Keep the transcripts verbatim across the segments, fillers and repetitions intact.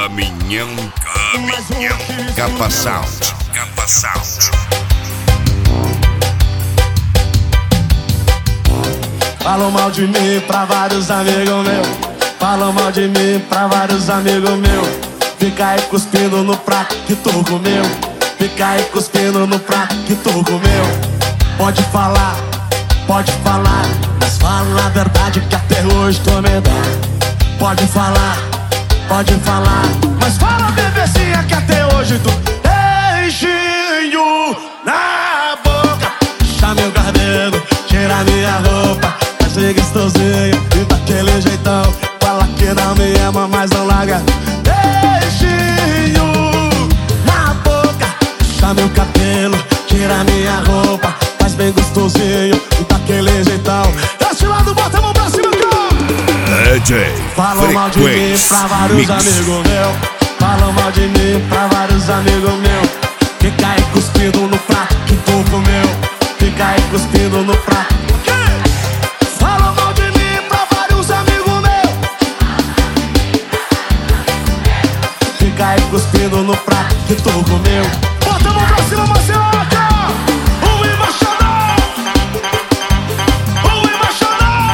Caminhão, caminhão, Capa Sound, Capa Sound. Falam mal de mim pra vários amigos meus. Falam mal de mim pra vários amigos meus. Fica aí cuspindo no prato que tu comeu. Fica aí cuspindo no prato que tu comeu. Pode falar, pode falar, mas fala a verdade que até hoje tu me dá. Pode falar, pode falar, mas fala, bebezinha, que até hoje tu beijinho na boca. Puxa meu cabelo, tira minha roupa, faz ser gostosinho e daquele jeitão. Fala que não me ama, mas não larga. Beijinho na boca, puxa meu cabelo, tira minha roupa, faz bem gostosinho e daquele jeitão. Desse lado, bota a mão pra cima, cara. D J Falam mal de mim pra vários Mix. amigos meus. Falam mal de mim pra vários amigos meus. Fica aí cuspindo no prato que tu comeu. Fica aí cuspindo no prato. Falam mal de mim pra vários amigos meus. Fica aí cuspindo no prato que tu comeu. Bota a mão pra cima, Marcelo. O embaixador, o embaixador.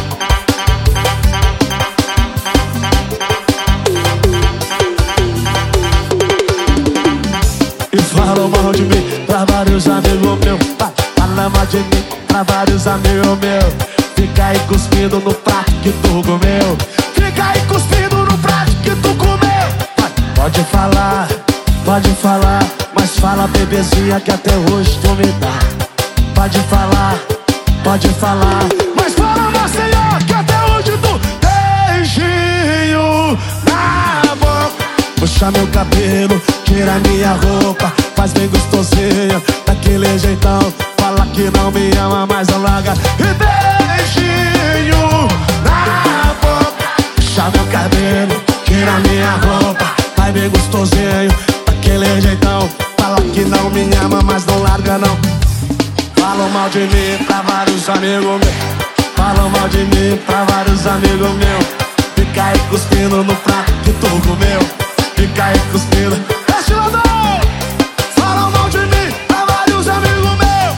E falam mal de mim pra vários amigos meus. Fala mal de mim pra vários amigos meus. Fica aí cuspindo no prato que tu comeu. Fica aí cuspindo no prato que tu comeu. Pode falar, pode falar, mas fala, bebezinha, que até hoje tu me dá. Pode falar, pode falar, mas fala, Maceió, que até hoje tu beijinho na boca. Puxa meu cabelo, tira minha roupa, faz bem gostosinho, daquele jeitão. Fala que não me ama, mas não larga. E beijinho na boca. Puxa meu cabelo, tira minha roupa, faz bem gostosinho, daquele jeitão. Fala que não me ama, mas não larga não. Falam mal de mim pra vários amigos meus. Falam mal de mim pra vários amigos meus. Fica aí cuspindo no prato que tu comeu. Fica aí cuspindo. Desce lado! Falam mal de mim pra vários amigos meus.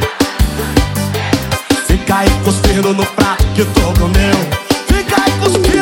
Fica aí cuspindo no prato que tu comeu. Fica aí cuspindo.